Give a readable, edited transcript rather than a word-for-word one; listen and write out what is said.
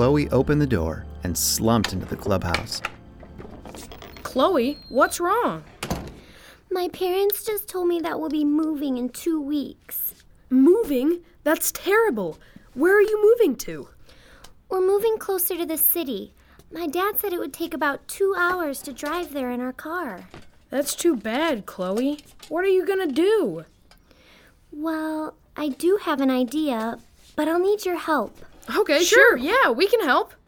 Chloe opened the door and slumped into the clubhouse. Chloe, what's wrong? My parents just told me that we'll be moving in 2 weeks. Moving? That's terrible. Where are you moving to? We're moving closer to the city. My dad said it would take about 2 hours to drive there in our car. That's too bad, Chloe. What are you gonna do? Well, I do have an idea, but I'll need your help. Okay, sure. Yeah, we can help.